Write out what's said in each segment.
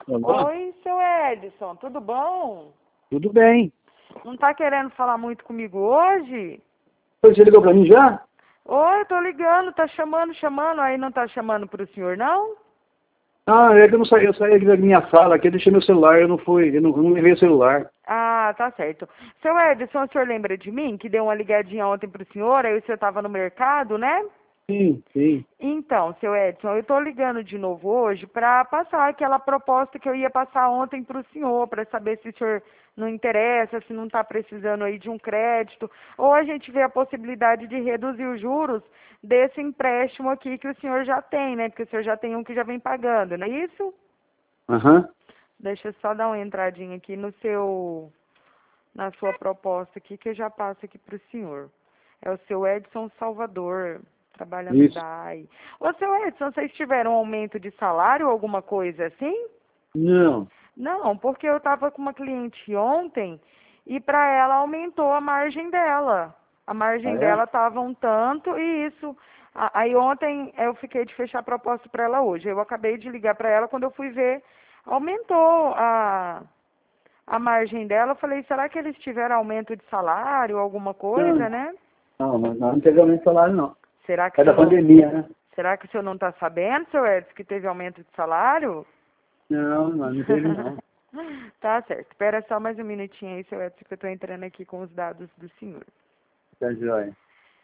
Olá, Oi, seu Edson, tudo bom? tudo bem? Não tá querendo falar muito comigo hoje? Você ligou para mim já? Oi, tô ligando, tá chamando, aí não tá chamando pro senhor, não? Ah, é que eu saí aqui da minha sala, aqui, eu deixei meu celular, eu não levei o celular. Ah, tá certo. Seu Edson, o senhor lembra de mim, que deu uma ligadinha ontem pro senhor, aí o senhor tava no mercado, né? Sim, sim. Então, seu Edson, eu estou ligando de novo hoje para passar aquela proposta que eu ia passar ontem para o senhor, para saber se o senhor não interessa, se não está precisando aí de um crédito, ou a gente vê a possibilidade de reduzir os juros desse empréstimo aqui que o senhor já tem, né? Porque o senhor já tem um que já vem pagando, não é isso? Aham. Deixa eu só dar uma entradinha aqui na sua proposta aqui, que eu já passo aqui para o senhor. É o seu Edson Salvador, trabalha no Isso. DAI. Ô, seu Edson, vocês tiveram um aumento de salário ou alguma coisa assim? Não. Não, porque eu estava com uma cliente ontem e para ela aumentou a margem dela. A Ah, margem é? dela estava um tanto e isso. Aí ontem eu fiquei de fechar a proposta para ela hoje. Eu acabei de ligar para ela quando eu fui ver, aumentou a margem dela. Eu falei, será que eles tiveram aumento de salário, alguma coisa, Não, né? mas não teve aumento de salário, não. Será que o É da senhor não, pandemia, né? será que o senhor não está sabendo, seu Edson, que teve aumento de salário? Não teve, não. Tá certo. Espera só mais um minutinho aí, seu Edson, que eu estou entrando aqui com os dados do senhor. Tá joia.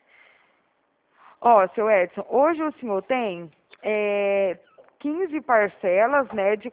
Ó, seu Edson, hoje o senhor tem 15 parcelas, né, de R$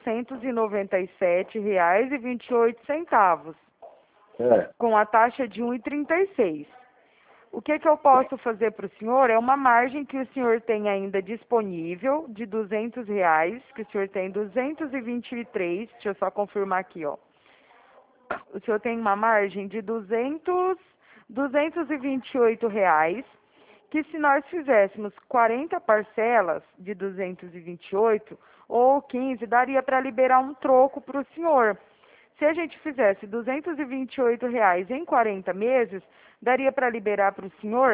497,28, É. com a taxa de 1,36. O que eu posso fazer para o senhor é uma margem que o senhor tem ainda disponível de R$ 200, que o senhor tem 223, deixa eu só confirmar aqui, ó. O senhor tem uma margem de R$ 228, que se nós fizéssemos 40 parcelas de 228 ou 15, daria para liberar um troco para o senhor. Se a gente fizesse R$ 228 em 40 meses, daria para liberar para o senhor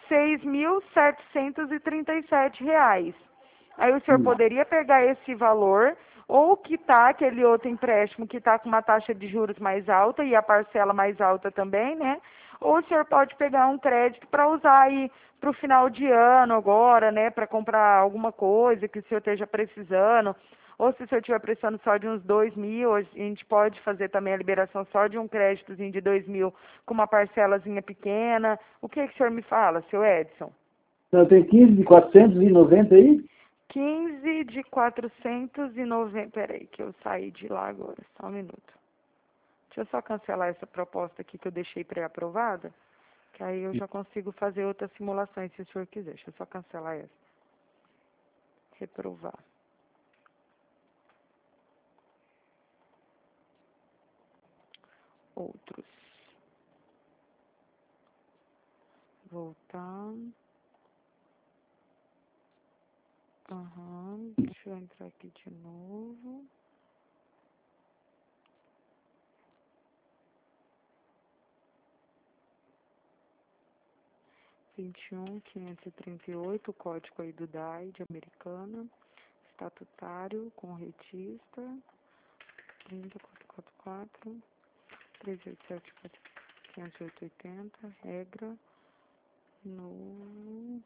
R$ 6.737. Aí o senhor Hum. poderia pegar esse valor ou quitar aquele outro empréstimo que está com uma taxa de juros mais alta e a parcela mais alta também, né? Ou o senhor pode pegar um crédito para usar aí para o final de ano agora, né? Para comprar alguma coisa que o senhor esteja precisando. Ou se o senhor estiver precisando só de uns 2.000, a gente pode fazer também a liberação só de um créditozinho de 2.000 com uma parcelazinha pequena. O que o senhor me fala, seu Edson? Então, tem 15 de 490 aí? 15 de 490. Peraí, que eu saí de lá agora. Só um minuto. Deixa eu só cancelar essa proposta aqui que eu deixei pré-aprovada, que aí eu já consigo fazer outras simulações se o senhor quiser. Deixa eu só cancelar essa. Reprovar. Outros. Voltar. Aham. Deixa eu entrar aqui de novo. Vinte e um, 538, o código aí do DAI de Americana. Estatutário, com retista. 30444. 387, 580, regra, no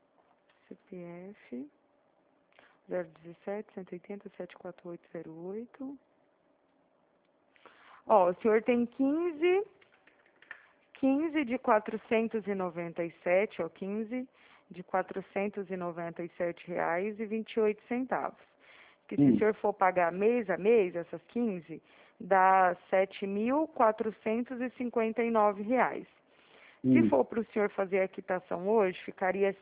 CPF, 017, 180, 74808. Ó, o senhor tem 15 de 497, ó, 15 de R$ 497,28. Que se o Hum. senhor for pagar mês a mês, essas 15, dá R$ 7.459. Se Hum. for para o senhor fazer a quitação hoje, ficaria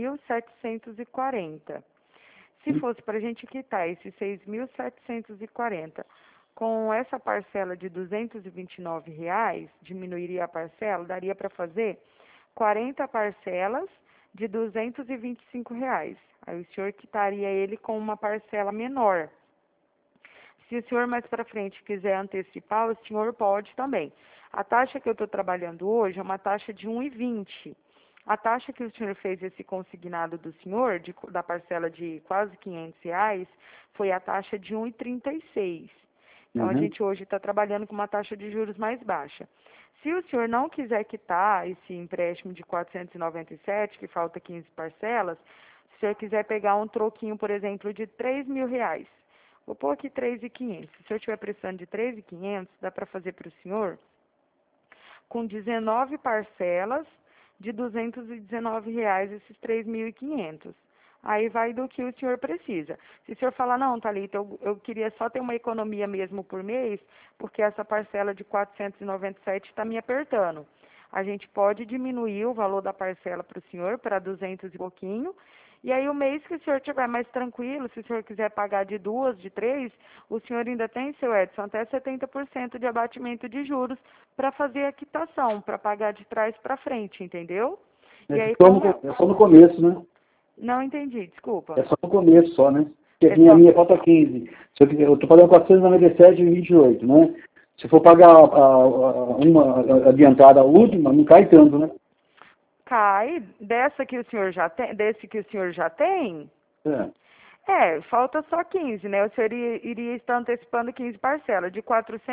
6.740. Se Hum. fosse para a gente quitar esses 6.740 com essa parcela de R$ 229, diminuiria a parcela, daria para fazer 40 parcelas de R$ 225. Aí o senhor quitaria ele com uma parcela menor. Se o senhor mais para frente quiser antecipar, o senhor pode também. A taxa que eu estou trabalhando hoje é uma taxa de 1,20. A taxa que o senhor fez esse consignado do senhor, da parcela de quase R$ 500, foi a taxa de 1,36. Então, a gente hoje está trabalhando com uma taxa de juros mais baixa. Se o senhor não quiser quitar esse empréstimo de 497, que falta 15 parcelas, se o senhor quiser pegar um troquinho, por exemplo, de R$ 3.000, vou pôr aqui 3.500. Se o senhor estiver precisando de 3.500, dá para fazer para o senhor com 19 parcelas de R$ 219 esses 3.500. Aí vai do que o senhor precisa. Se o senhor falar, não, Thalita, eu queria só ter uma economia mesmo por mês, porque essa parcela de 497 está me apertando. A gente pode diminuir o valor da parcela para o senhor para 200 e pouquinho. E aí o mês que o senhor estiver mais tranquilo, se o senhor quiser pagar de 2, de 3, o senhor ainda tem, seu Edson, até 70% de abatimento de juros para fazer a quitação, para pagar de trás para frente, entendeu? E aí, é só no começo, né? Não entendi, desculpa. É só no começo só, né? Porque a minha falta 15. Eu estou pagando 497,28, né? Se for pagar uma adiantada, a última, não cai tanto, né? Cai, desse que o senhor já tem? Falta só 15, né? O senhor iria estar antecipando 15 parcelas. De R$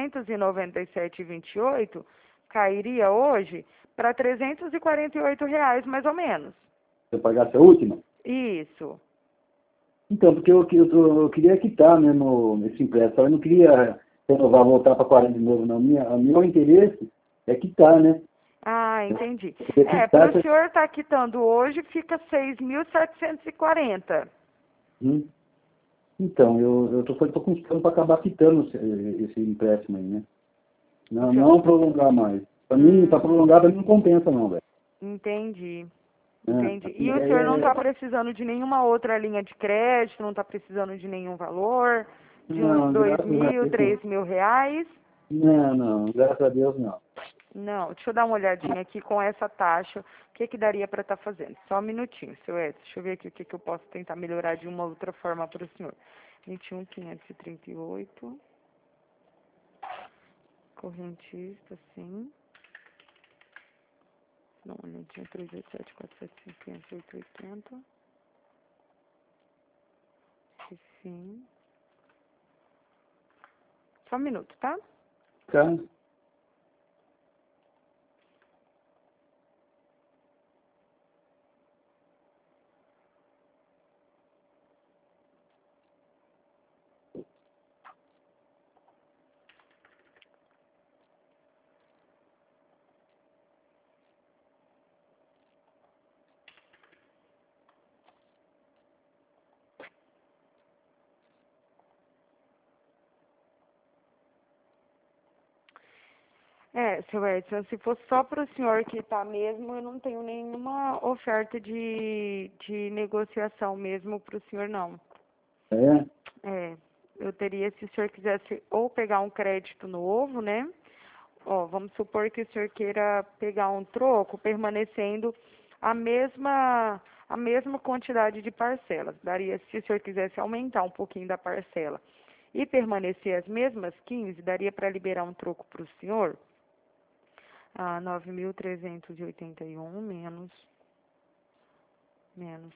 497,28, cairia hoje para R$ 348, mais ou menos. Se eu pagasse a última? Isso. Então, porque eu queria quitar mesmo esse empréstimo. Eu não queria renovar, voltar para 40 de novo, não. O meu interesse é quitar, né? Ah, entendi. Para o senhor estar quitando hoje, fica 6.740. Então, eu estou custando para acabar quitando esse empréstimo aí, né? Não prolongar mais. Para mim, para prolongar, para mim não compensa não, velho. Entendi. E o senhor não está precisando de nenhuma outra linha de crédito, não está precisando de nenhum valor, de uns R$ 2.000, R$ 3.000? Não, graças a Deus não. Não, deixa eu dar uma olhadinha aqui com essa taxa, o que daria para estar fazendo. Só um minutinho, seu Edson, deixa eu ver aqui o que eu posso tentar melhorar de uma outra forma para o senhor. 21.538, correntista, sim. Dá uma olhadinha, 387, 475, 880. Sim. Só um minuto, tá? Tá. Seu Edson, se fosse só para o senhor quitar mesmo, eu não tenho nenhuma oferta de negociação mesmo para o senhor, não. Eu teria, se o senhor quisesse ou pegar um crédito novo, né? Vamos supor que o senhor queira pegar um troco permanecendo a mesma quantidade de parcelas. Daria, se o senhor quisesse aumentar um pouquinho da parcela e permanecer as mesmas 15, daria para liberar um troco para o senhor? 9.381 menos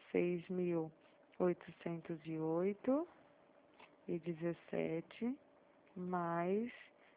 6.808,17 mais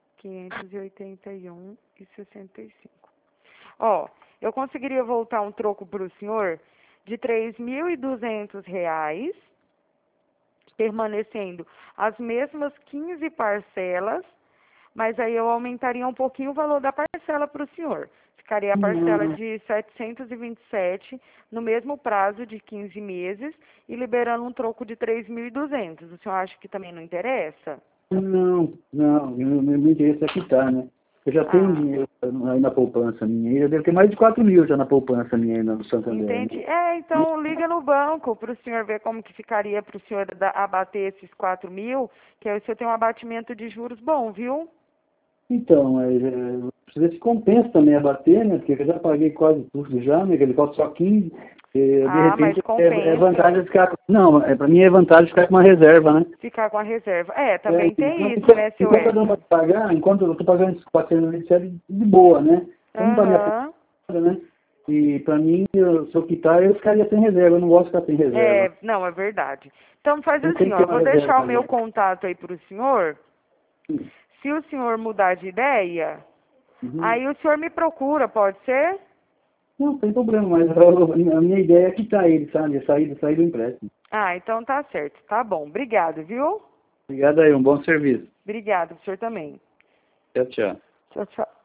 581,65. Eu conseguiria voltar um troco para o senhor de R$ 3.200, permanecendo as mesmas 15 parcelas, mas aí eu aumentaria um pouquinho o valor da parcela para o senhor. Ficaria a parcela de 727 no mesmo prazo de 15 meses e liberando um troco de 3.200. O senhor acha que também não interessa? Não, meu interesse é quitar, né? Eu já tenho dinheiro aí na poupança minha, eu devo ter mais de 4.000 já na poupança minha aí no Santander. Entendi. Então liga no banco para o senhor ver como que ficaria para o senhor abater esses 4.000, que aí o senhor tem um abatimento de juros bom, viu? Então, precisa ver se compensa também abater, né? Porque eu já paguei quase tudo já, né? Que ele falta só 15. De repente, mas compensa. É vantagem ficar... Não, para mim é vantagem ficar com uma reserva, né? Ficar com a reserva. Também tem isso, né, seu Edson? Enquanto eu estou pagando esses 497 de boa, né? Então não tá me afetando, né? E para mim, se eu quitar, eu ficaria sem reserva. Eu não gosto de ficar sem reserva. Não, é verdade. Então faz Não tem assim, que ó, ter eu uma vou deixar reserva o meu também. contato aí para o senhor. Se o senhor mudar de ideia, Uhum. aí o senhor me procura, pode ser? Não, tem problema, mas a minha ideia é quitar ele, sabe? É sair do empréstimo. Ah, então tá certo. Tá bom. Obrigado, viu? Obrigado aí, um bom serviço. Obrigado, o senhor também. Tchau, tchau. Tchau, tchau.